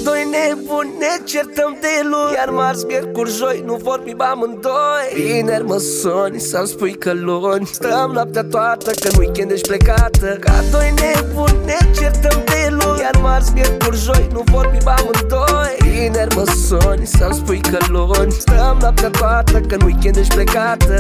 doi nebuni ne certăm de luni, iar marți, miercuri, joi nu vorbim amândoi. Vineri mă suni să-mi spui că luni stăm noaptea toată, că în weekend ești plecată. Ca doi nebuni ne certăm de luni, iar marți, miercuri, joi nu vorbim amândoi. Vineri mă suni să-mi spui că luni stăm noaptea toată, că în weekend ești plecată.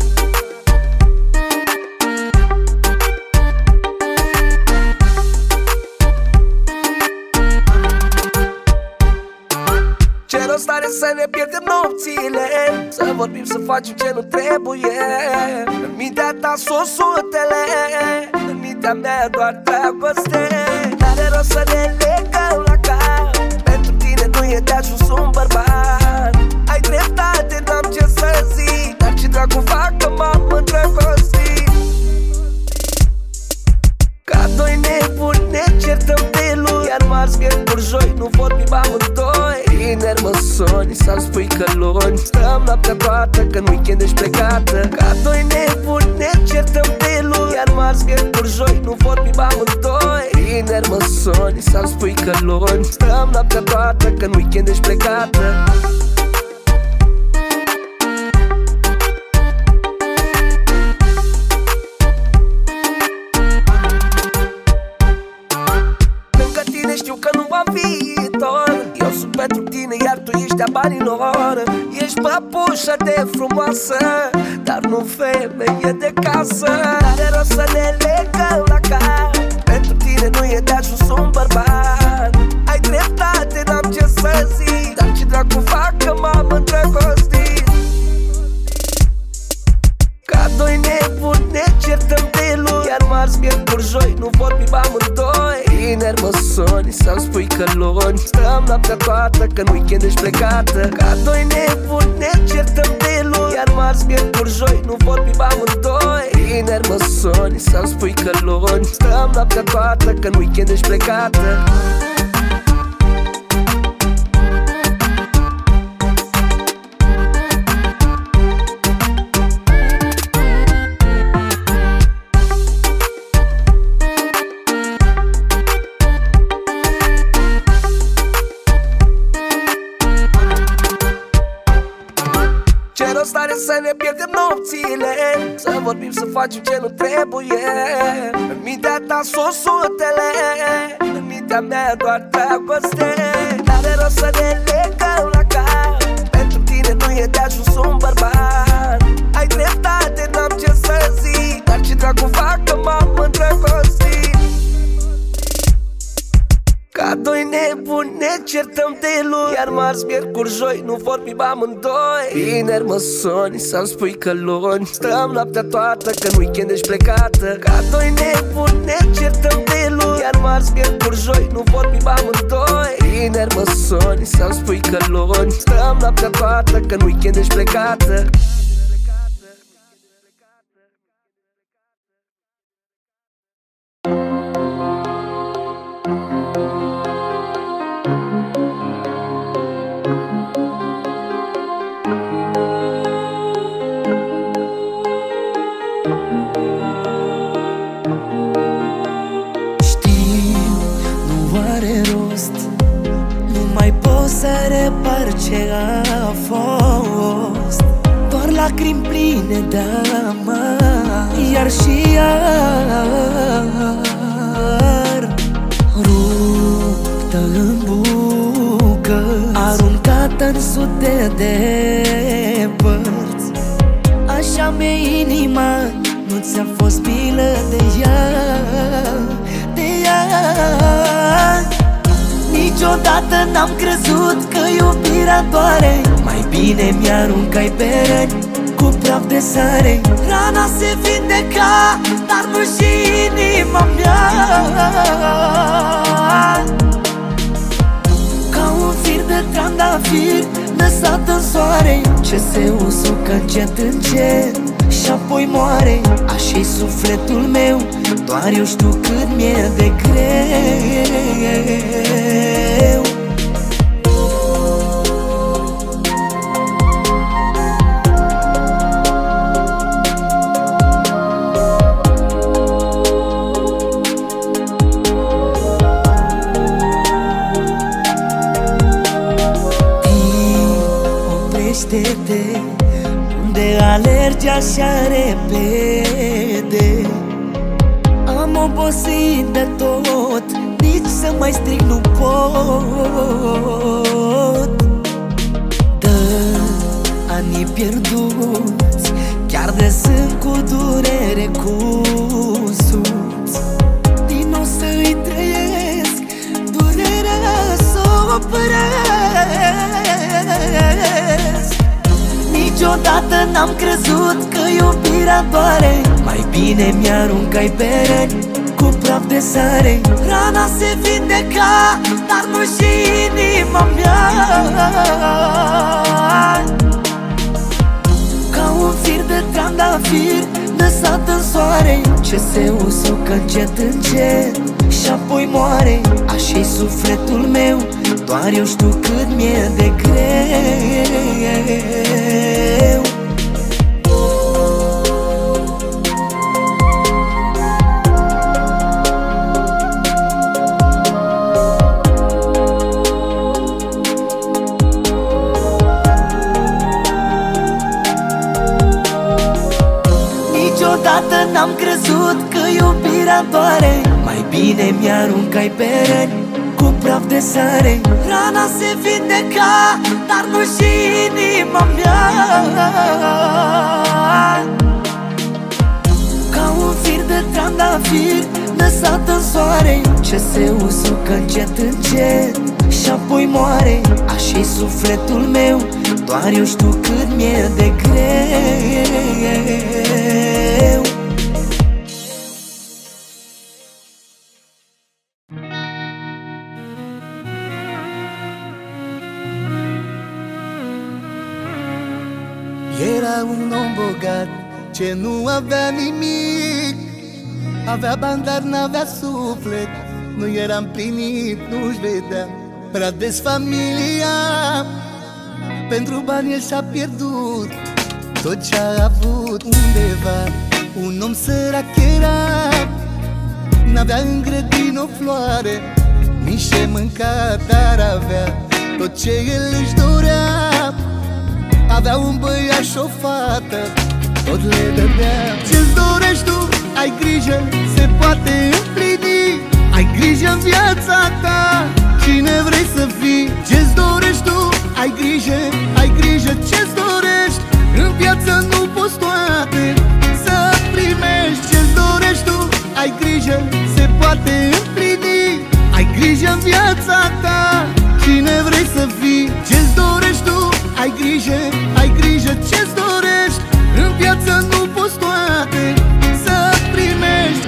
Ce rost are să ne pierdem nopțile, să vorbim, să facem ce nu trebuie. În mintea ta sunt sutele, în mintea mea doar dragoste. N-are rost să ne legăm la cap, pentru tine nu e de ajuns un bărbat. Ai dreptate, n-am ce să zic, dar ce dracu fac că m-am îndrăgostit. Ca doi nebuni ne certăm de luni, iar marți, miercuri, joi nu vorbim amândoi. Vineri mă suni să-mi spui că luni stăm noaptea toată, că în weekend ești plecată. Ca doi nebuni ne certăm de luni, iar marți, miercuri, joi nu vorbim amândoi. Vineri mă suni să-mi spui că luni stăm noaptea toată, că în weekend ești plecată. Știu că nu am viitor, eu sunt pentru tine, iar tu ești a banilor. Ești păpușă de frumoasă, dar nu femeie de casă. N-are rost să ne legăm la cap, pentru tine nu e de ajuns un bărbat. Ai dreptate, n-am ce să zic, dar ce dracu fac că m-am îndrăgostit. Ca doi nebuni ne certăm de luni, iar marți, miercuri, joi nu vorbim amândoi. Vineri mă suni să-mi spui că luni stăm noaptea toată, că în weekend ești plecată. Ca doi nebuni ne certăm de luni, iar marți, miercuri, joi nu vorbim amândoi. Vineri mă suni să-mi spui că luni stăm noaptea toată, că în weekend ești plecată. Ce rost are să ne pierdem nopțile, să vorbim, să facem ce nu trebuie. În mintea ta sunt sutele, în mintea mea doar dragoste. N-are rost să ne legăm la cap, pentru tine nu e de ajuns un bărbat. Ai dreptate, n-am ce să zic, dar ce dracu fac că m-am îndrăgostit. Ca doi nebuni ne certăm de luni, iar marți, miercuri, joi nu vorbim amândoi. Vineri mă suni să-mi spui că luni stăm noaptea toată, că în weekend ești plecată. Ca doi nebuni ne certăm de luni, iar marți, miercuri, joi nu vorbim amândoi. Vineri mă suni să-mi spui că luni stăm noaptea toată, că în weekend ești plecată. Să repar ce a fost, doar lacrimi pline de amar, iar și iar ruptă în bucăți, aruncată în sute de părți. Așa mi-e inima, nu ți-a fost milă de ea, de ea. Niciodată n-am crezut că iubirea doare, mai bine mi-aruncai pe răni cu praf de sare. Rana se vindeca, dar nu și inima mea. Ca un fir de trandafir lăsat în soare, ce se usucă încet, încet și apoi moare. Așa-i sufletul meu, doar eu știu cât mi-e de greu. liniște-te, unde alergi așa repede. Am obosit de tot, nici să mai strig nu pot. Dă anii pierduți, chiar de sunt cu durere cusuți. Din nou să-i trăiesc, durerea s-o opresc. Niciodată n-am crezut că iubirea doare, mai bine mi-aruncai pe răni cu praf de sare. Rana se vindeca, dar nu și inima mea. Ca un fir de trandafir lăsat în soare, ce se usucă încet, încet și apoi moare. Așa-i sufletul meu, doar eu știu cât mi-e de greu. Niciodată n-am crezut că iubirea doare, mai bine mi-aruncai pe răni cu praf de sare. Rana se vindeca, dar nu și inima mea. Ca un fir de trandafir lăsat în soare, ce se usucă încet, încet și apoi moare. Așa-i sufletul meu, doar eu știu cât mi-e de greu. Era un om bogat ce nu avea nimic, avea bani, dar n-avea suflet, nu era împlinit, nu-și vedea prea des familia. Pentru bani el și-a pierdut tot ce-a avut undeva. Un om sărac era, n-avea în grădină o floare, nici ce mânca, dar avea tot ce el își dorea. Avea un băiat și o fată, tot le dădea. Ce-ți dorești tu, ai grijă, se poate împlini. Ai grijă în viața ta, cine vrei să fii. Ce-ți dorești tu, ai grijă, ai grijă. Ce-ți dorești, în viață nu poți toate să primești. Ce-ți dorești tu, ai grijă, se poate împlini. Ai grijă în viața ta, cine vrei să fii. Ce-ți dorești tu, ai grijă, ai grijă. Ce-ți dorești, în viață nu poți toate să primești.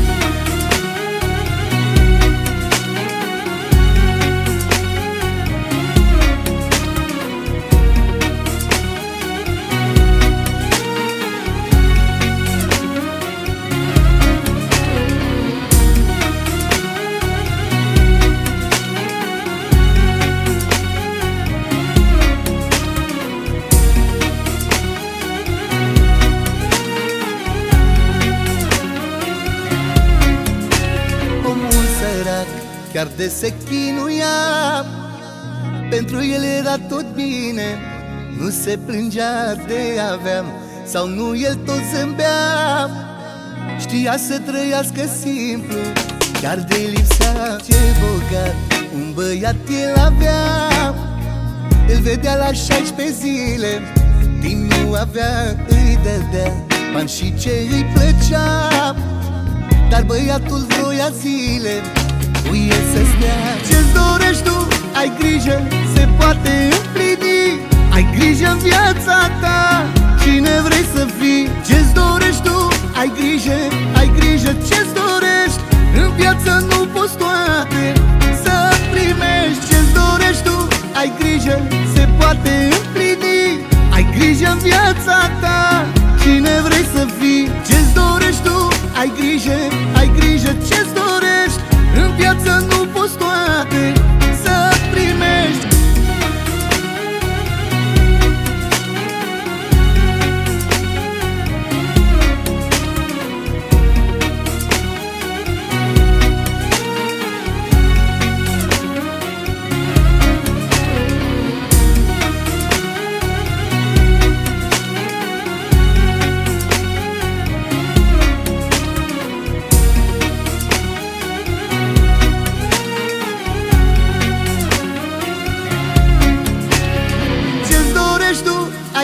Chiar de se chinuia, pentru el era tot bine, nu se plângea de aveam, sau nu el tot zâmbea. Știa să trăiască simplu, chiar de lipsea. Ce bogat un băiat el avea, îl vedea la 16 zile, timp nu avea, îi dădea bani și ce îi plăcea. Dar băiatul vroia zile cu el să stea. Ce-ți dorești tu, ai grijă, se poate împlini. Ai grijă în viața ta, cine vrei să fii. Ce-ți dorești tu, ai grijă, ai grijă. Ce-ți dorești, în viață nu poți toate să primești. Ce-ți dorești tu, ai grijă, se poate împlini. Ai grijă în viața ta, cine vrei să fii. Ce-ți dorești tu, ai grijă, ai grijă. Ce-ți dorești, în viață nu poți toate să primești.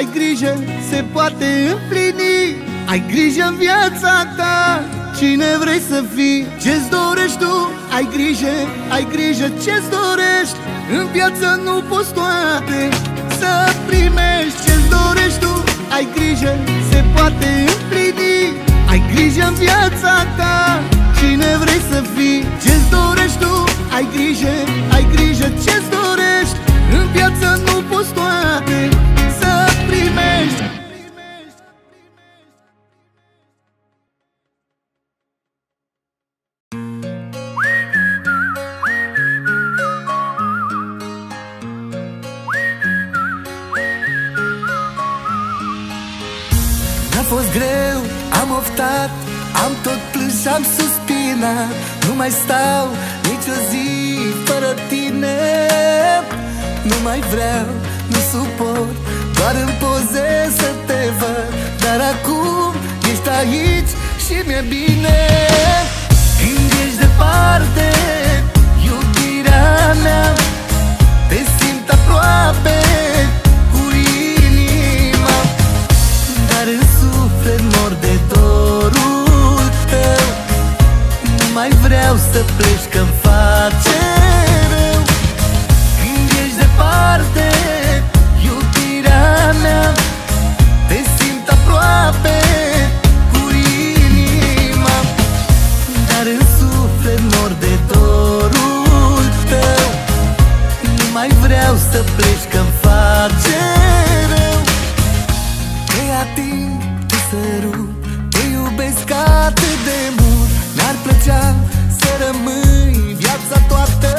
ai grijă, se poate împlini. Ai grijă în viața ta, cine vrei să fii, ce-ți dorești tu. Ai grijă ce-ți dorești. În viață nu poți toate să primești ce-ți dorești tu. Ai grijă, se poate împlini. Ai grijă în viața ta, cine vrei să fii, ce-ți dorești tu. Ai grijă ce-ți dorești. În viață nu poți toate să primești. A fost greu, am oftat, am tot plâns și am suspinat. Nu mai stau nicio zi fără tine. Nu mai vreau, nu suport, doar în poze să te văd. Dar acum ești aici și mi-e bine. Când ești departe, iubirea mea, te simt aproape cu inima. Dar în suflet mor de dorul tău. Nu mai vreau să pleci că-mi face rău. Când ești departe, iubirea mea, te simt aproape cu inima. Dar în suflet mor de dorul tău. Nu mai vreau să pleci că-mi face rău. Te ating, te sărut, te iubesc atât de mult. Mi-ar plăcea să rămâi viața toată.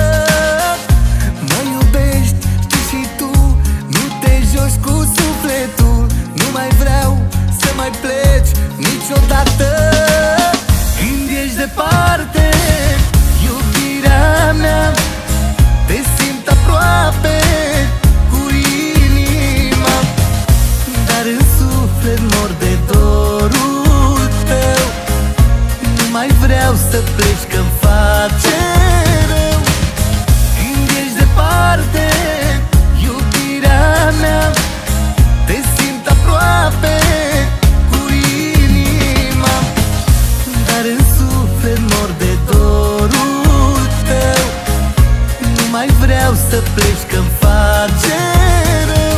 Mă iubești tu și tu, nu te joci cu sufletul. Nu mai vreau să mai pleci niciodată. Când ești departe, iubirea mea, te simt aproape cu inima. Dar în suflet mor de dorul tău. Nu mai vreau să pleci că-mi face rău. Când ești departe, iubirea mea, te simt aproape cu inima. Dar în suflet mor de dorul tău. Nu mai vreau să pleci că-mi face rău.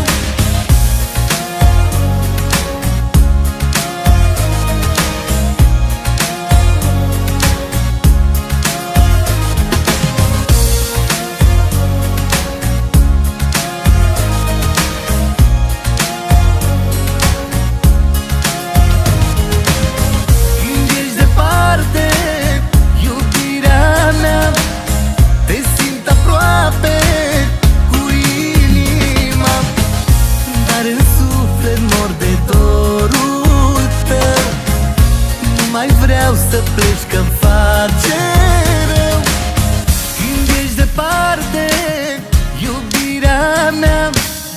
Să pleci că-mi face rău. Când ești departe, iubirea mea.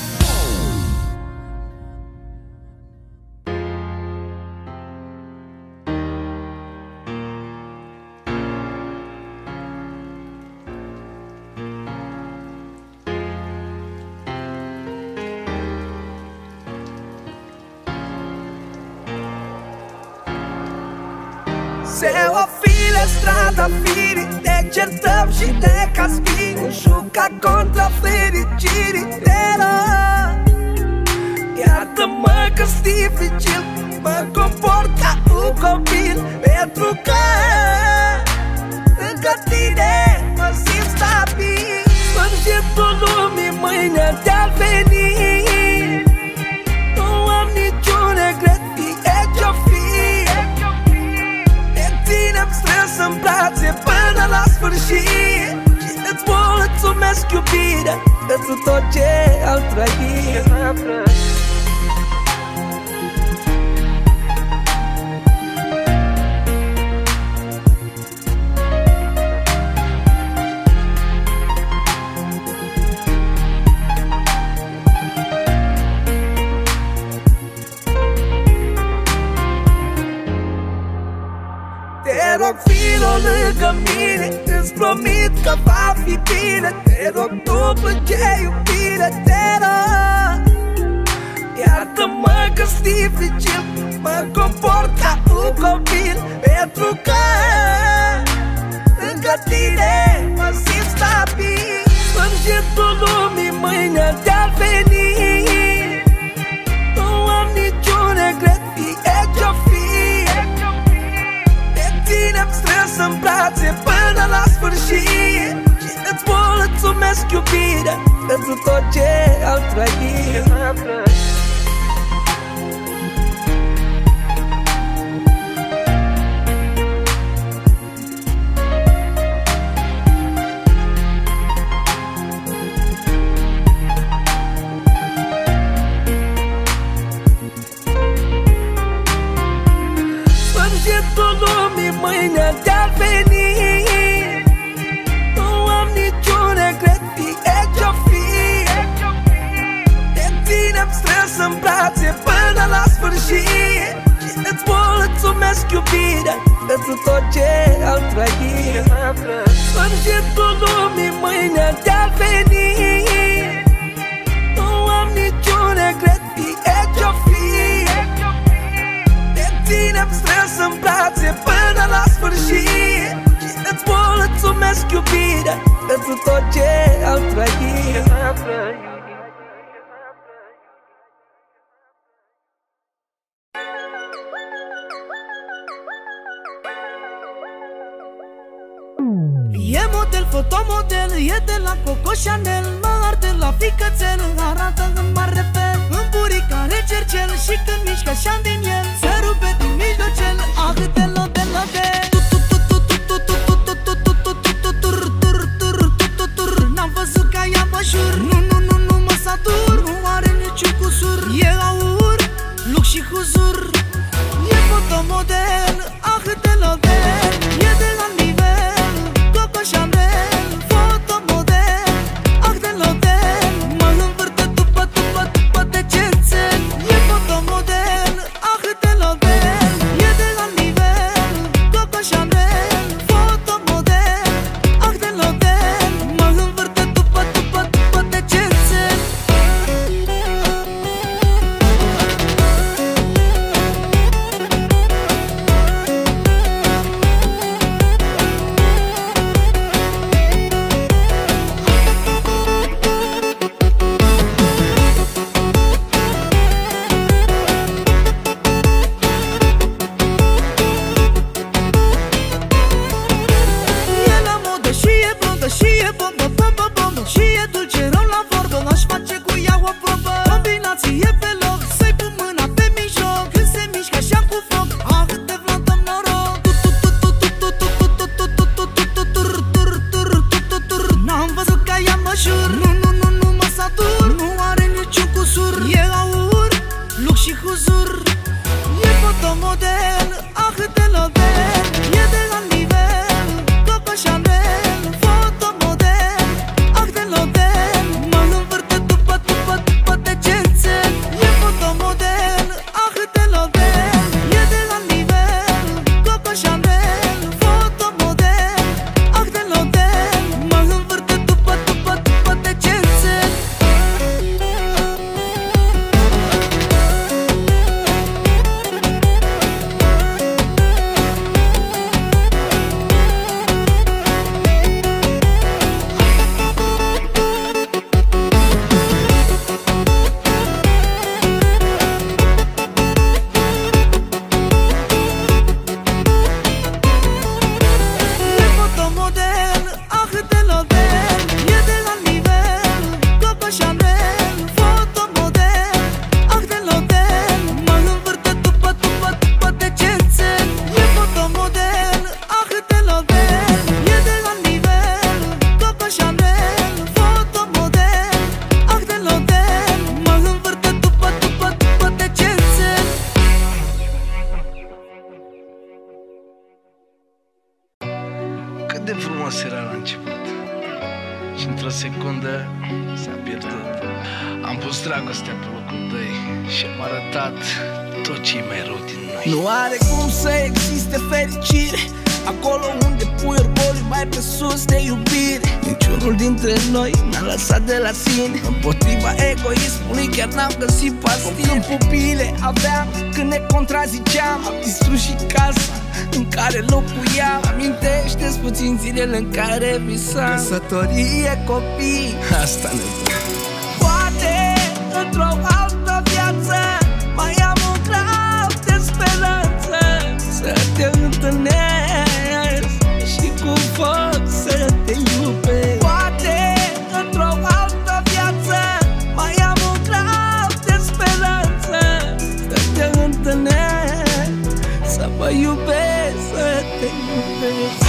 Se o file strada firii, ne certăm și ne castigăm. Juca contra fericirii de rău. Iartă-mă că-s dificil, mă comport ca un copil. Pentru că lângă tine mă simt stabil. Sfârșitul lumii mâine te-ar veni. Nu am niciun regret, fie ce-o fi. Ținem strâns în brațe până la sfârșit. Și îți mulțumesc, iubire, pentru tot ce am trăit. Te rog, filo lângă mine, îți promit că va fi bine. Te rog, după ce iubire, te rog. iartă-mă că-s dificil, mă comport ca un copil, pentru că lângă tine mă simt stabil. Sfârșitul lumii mâine te-ar veni, nu am niciun regret, fie ce-o fi. Te ținem strâns în brațe până la sfârșit și îți mulțumesc, iubire, pentru tot ce am trăit. Sfârșitul lumii mâine te-ar veni, nu am niciun regret, fie ce-o fi. Te ținem strâns în brațe până la sfârșit și îți mulțumesc, iubire, pentru tot ce am trăit. Sfârșitul lumii mâine te-ar veni, nu am niciun regret, fie ce-o fi. Te ținem strâns în brațe până la sfârșit și îți mulțumesc, iubire, pentru tot ce am trăit. E model, fotomodel, e de la Coco Chanel, mă arde la ficățel, arată în mare fel, în buricare cercel și când mișcă așa din el, se rupe din mijlocel, ah, de lo, de lo, de. N-am văzut ca ea, mă jur, nu mă satur, nu are niciun cusur, e aur, lux și huzur, e fotomodel, ah, de lo, de. E de la nivel, Coco Chanel, fotomodel, ah, de lo, de. Mă învârte după decențel, e fotomodel, ah, de lo, de. E de la nivel, Coco Chanel, fotomodel, ah, de lo, de. Mă învârte după decențel. E la modă și e blondă și e bombă, bombă, bombă, și e dulce rău la vorbă, aș face cu ea o probă. Combinație pe loc, să-i pun mâna pe mijloc, când se mișcă așa cu foc, ah, de vlandăm noroc. N-am văzut ca ea, mă jur, nu mă satur, nu are niciun cusur, e aur, lux și huzur, e fotomodel, ah, de lo, de. E de la nivel, Coco Chanel, fotomodel, ah, de lo, de. Mă învârte după decențel, e fotomodel, ah, de lo, de. E de la nivel, Coco Chanel, fotomodel, ah, de lo, de. Mă învârte după decențel. E fotomodel, ah, de lo, de. E de la nivel, Coco Chanel, fotomodel, ah, de lo, de. Mă învârte după decențel, e fotomodel, ah, de lo, de. E de la nivel, Coco Chanel, fotomodel, ah, de lo, de. Mă învârte după decențel. Cât de frumos era la început și într-o secundă s-a pierdut. Am pus dragostea pe locul 2 și am arătat tot ce e mai rău din noi. Nu are cum să existe fericire acolo unde pui orgoliu mai pe sus de iubire. Niciunul dintre noi n-a lăsat de la sine. Împotriva egoismului chiar n-am găsit pastile. Când pupile aveam, când ne contraziceam, am distrus și casa în care locuiam. Amintește-ți puțin zilele în care visam căsătorie, copii. Asta ne dă. Poate într-o altă viață mai am un grab de speranță să te întâlnesc și cu foc să te iubesc. Poate într-o altă viață mai am un grab de speranță să te întâlnesc, să mă iubesc, să te iubesc.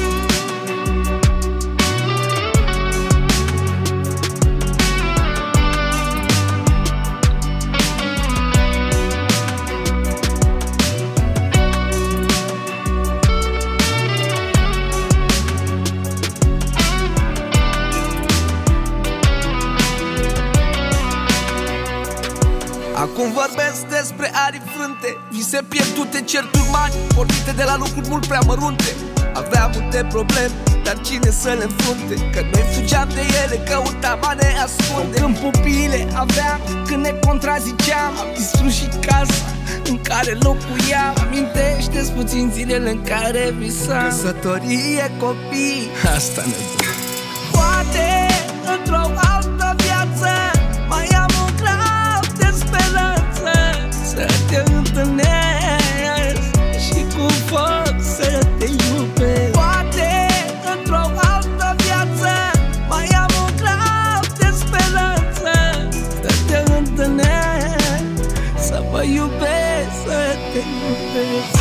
Acum vorbesc despre arii frânte, vise pierdute, certuri mari pornite de la lucruri mult prea mărunte. Aveam multe probleme, dar cine să le înfrunte? Că noi fugeam de ele, căutam a ne ascunde. Când pupile aveam, când ne contraziceam, am distrus și casa în care locuiam. Amintește-ți puțin zilele în care visam căsătorie, copii. Asta ne dă. Poate într-o altă viață mai am un grab de speranță să te întâlnesc și cu foc să te iubesc. Poate într-o altă viață mai am un grab de speranță să te întâlnesc, să mă iubesc, să te iubesc.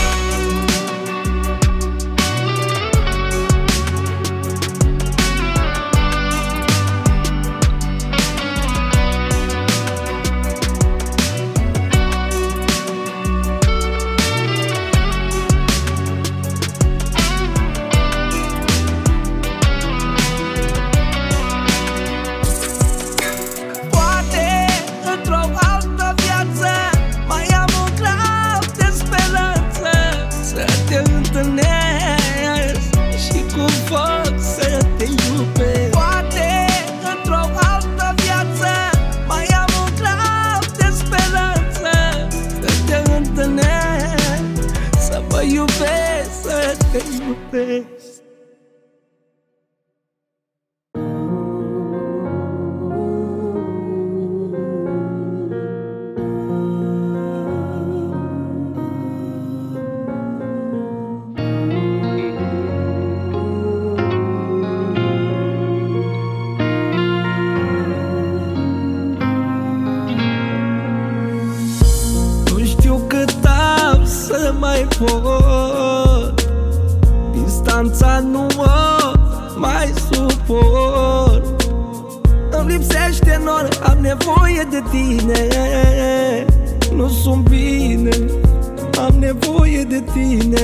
Mai pot, distanța nu mă mai suport. Îmi lipsește nor, am nevoie de tine. Nu sunt bine, am nevoie de tine.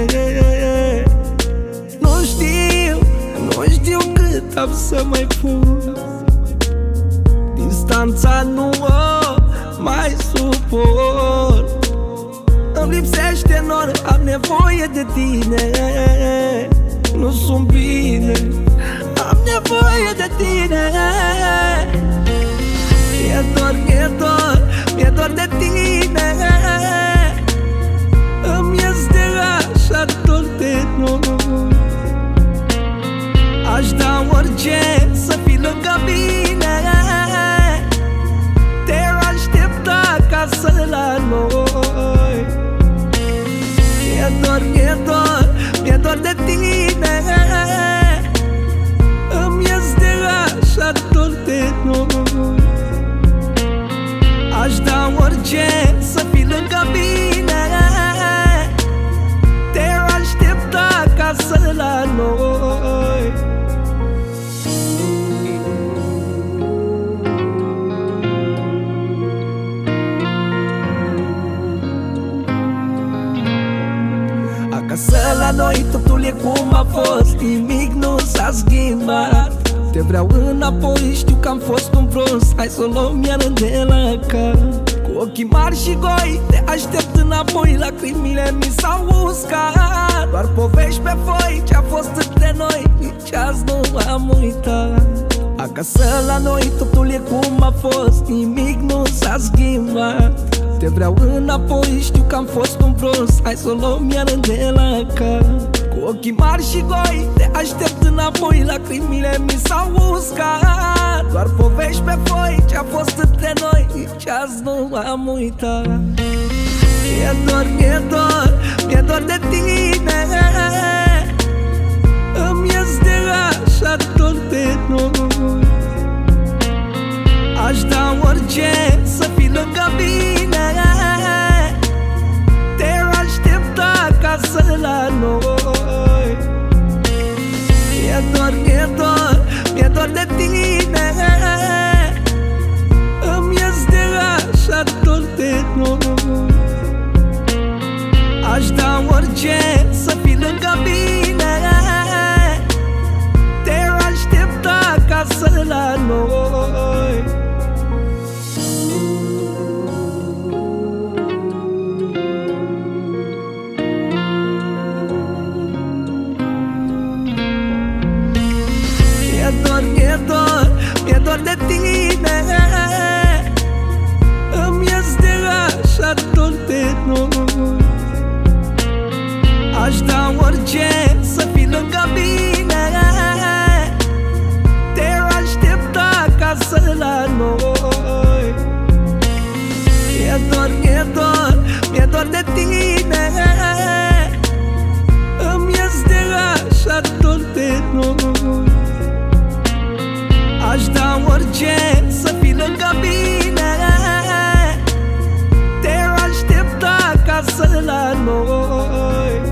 Nu știu cât am să mai pot. Distanța nu mă mai suport. Îmi lipsește nor, am nevoie de tine. Nu sunt bine, am nevoie de tine. Mi-e dor, mi-e dor, mi-e dor de tine. Îmi este așa dor de noi. Aș da orice să fii lângă mine. Te-ar aștepta acasă la noi. Mi-e dor, mi-e dor, mi-e dor de tine. Îmi este așa dor de noi. Aș da orice să fii lângă mine. Te-ar aștepta acasă la noi. Acasă la noi totul e cum a fost, nimic nu s-a schimbat. Te vreau înapoi, știu că am fost un prost. Hai să o luăm iară de la cap. Cu ochii mari și goi te aștept înapoi, lacrimile mi s-au uscat. Doar povești pe foi, ce-a fost între noi, nici azi nu am uitat. Acasă la noi totul e cum a fost, nimic nu s-a schimbat. Te vreau înapoi, știu că am fost un prost, hai să o luăm iar de la cap. Cu ochii mari și goi te aștept înapoi, lacrimile mi s-au uscat. Doar povești pe foi, ce-a fost între noi, nici azi nu am uitat. Mi-e dor, mi-e dor, mi-e dor de tine. Îmi este așa dor de noi. Aș da orice să fii lângă mine. Te-ar aștepta acasă la noi. Mi-e dor, mi-e dor, mi-e dor de tine. Îmi este așa dor de noi. Aș da orice să fii lângă mine. Te-ar aștepta acasă la noi. Mi-e dor, mi-e dor de tine. Îmi este așa dor de noi. Aș da orice să fii lângă mine. Te-ar aștepta acasă la noi. Mi-e dor, mi-e dor, mi-e dor de tine. Îmi este așa dor de noi. Aș da orice să fii lângă mine. Te-ar aștepta acasă la noi.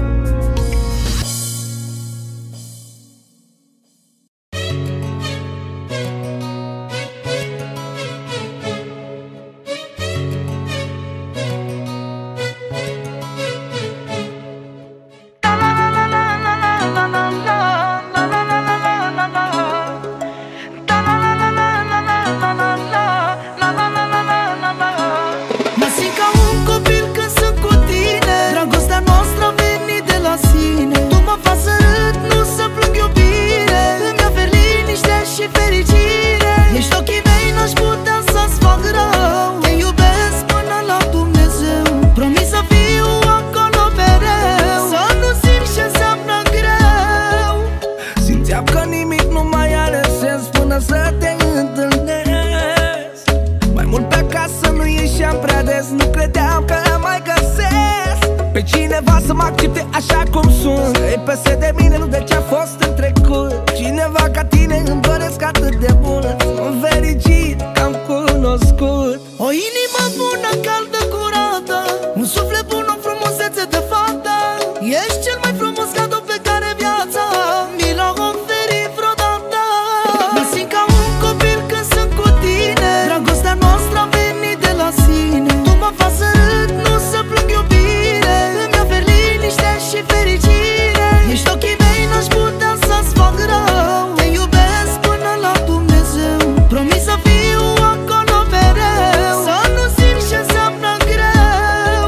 Nu credeam că mai găsesc pe cineva să mă accepte așa cum sunt. Că-i pese de mine, nu de ce-a fost în trecut. Cineva ca tine îmi doresc atât de mult. Sunt fericit că am cunoscut o inimă bună, caldă, curată, un suflet bun, o frumusețe de fată. Ești cel mai frumos cadou pe care viața mi l-a oferit vreodată. Mă simt ca un copil când sunt cu tine. Dragostea noastră a venit de la sine. Fac să râd, nu să plâng, iubire. Îmi oferi liniște și fericire. Ești ochii mei, n-aș putea să-ți fac rău. Te iubesc până la Dumnezeu. Promis să fiu acolo mereu. Să nu simți ce înseamnă greu.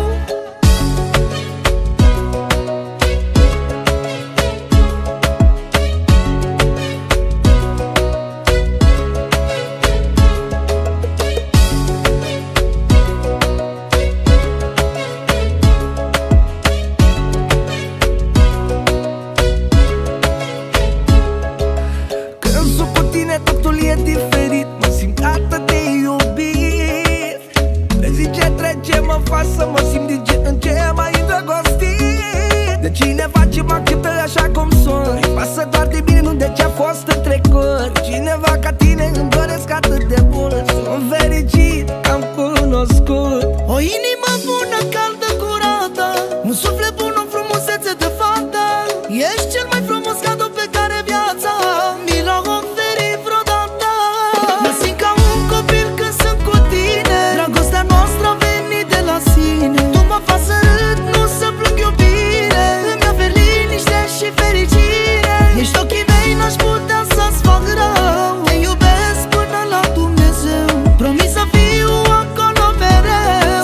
Să mă simt din ce în ce mai îndrăgostit de cineva ce mă acceptă așa cum sunt. Îi pasă doar de mine, nu de ce-a fost în trecut. Cineva ca tine îmi doresc atât de mult. Sunt fericit că am cunoscut o inimă bună, caldă, curată, un suflet bun, o frumusețe de fată. Ești cel mai frumos cadou pe care viața mi l-a oferit vreodată. Mă simt ca un copil când sunt cu tine. Dragostea noastră a venit de la sine. Tu mă faci să râd, nu să plâng, iubire. Îmi oferi liniște și fericire. Ești ochii mei, n-aș putea să-ți fac rău. Te iubesc până la Dumnezeu. Promis să fiu acolo mereu.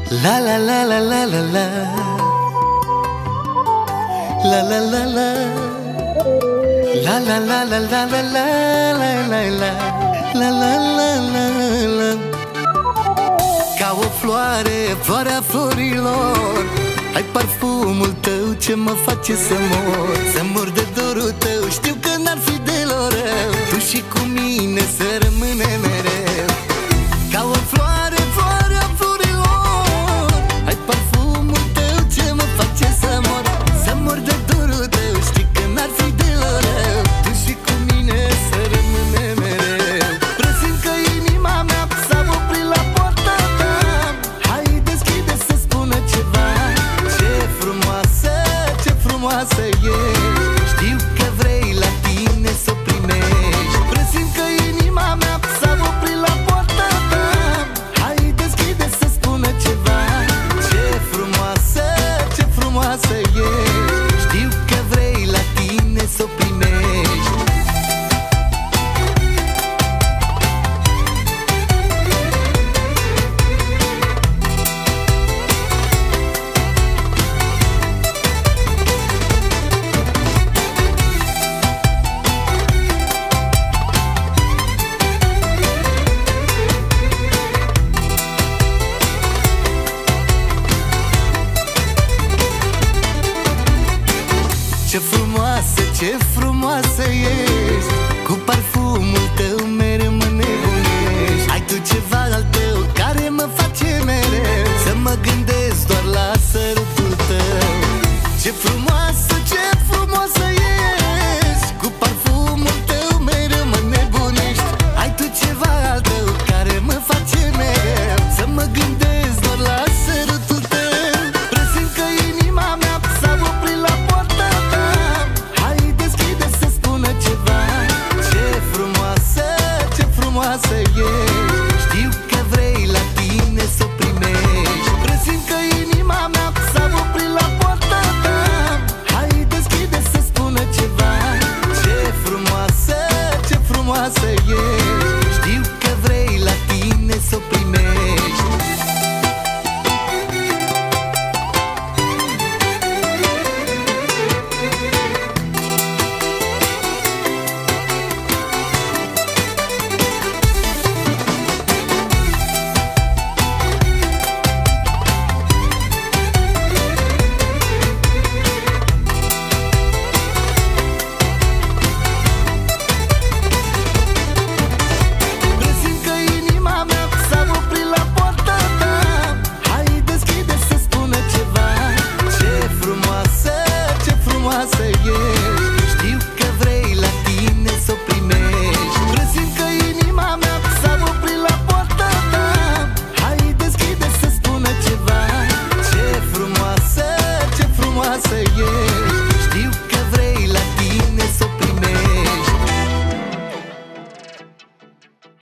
La la la la la la la. La la la la. La la la la la la la la la la. La la la la la. Ca o floare, floarea florilor, ai parfumul tău ce mă face să mor. Să mor de dorul tău, știu că n-ar fi deloc rău. Tu și cu mine să rămâne mereu. Ca o floare, floarea florilor, ai parfumul tău ce mă face să mor. Să mor de dorul tău, știi că n-ar fi deloc rău. Tu și cu mine să rămâne mereu. Presimt că inima mea s-a oprit la poarta ta. Hai deschide să spună ceva. Ce frumoasă, ce frumoasă ești. Știu că vrei la tine să o primești. Presimt că inima mea s-a oprit la poarta ta. Hai deschide să spună ceva. Ce frumoasă, ce frumoasă ești. Știu că vrei la tine să o primești. Ce frumoasă, ce frumoasă ești. Cu parfumul tău mereu mă nebunești. Ai tu ceva al tău care mă face mereu să mă gândesc doar la sărutul tău. Ce frumoasă, ce frumoasă ești. Cu parfumul tău mereu mă nebunești. Ai tu ceva al tău care mă face mereu să mă gândesc doar la sărutul tău. Presimt că inima mea s-a oprit la poarta ta. Hai deschide să spună ceva. Ce frumoasă, ce frumoasă ești.